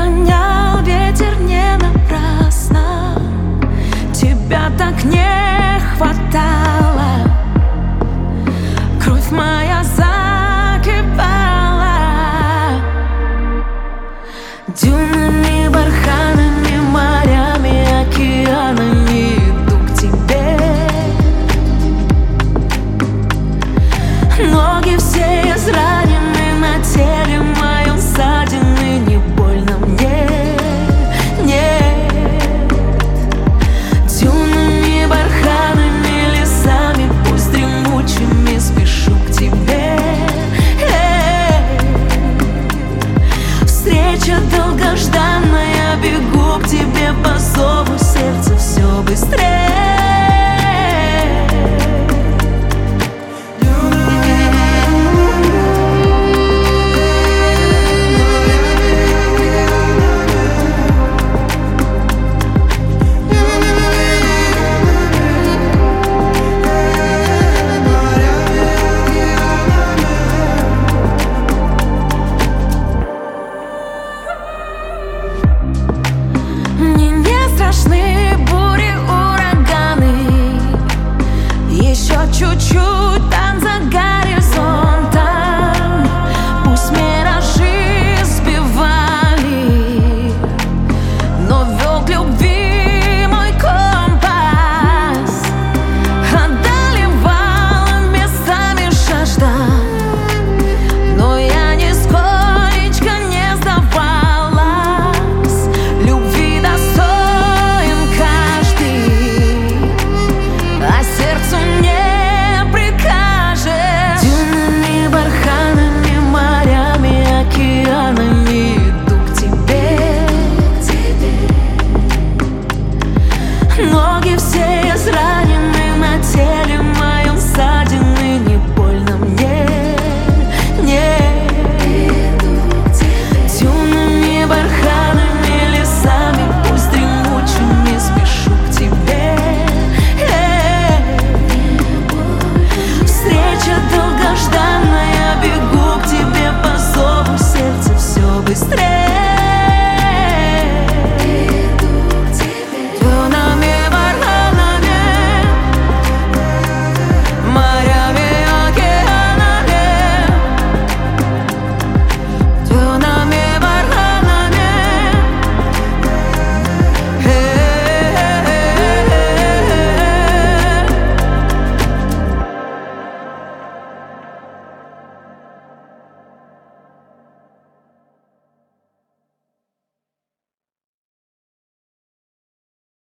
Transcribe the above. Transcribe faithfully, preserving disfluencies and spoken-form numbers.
гонял ветер не напрасно, тебя так не хватало. Кровь моя закипала. Дюнами, барханами, морями, океанами иду к тебе. Ноги все изранены, на теле моем ссадины, не больно мне, нет. Дюнами, барханами, лесами, пусть дремучими спешу к тебе. Встреча долгожданная, бегу к тебе по зову, сердце все быстрее.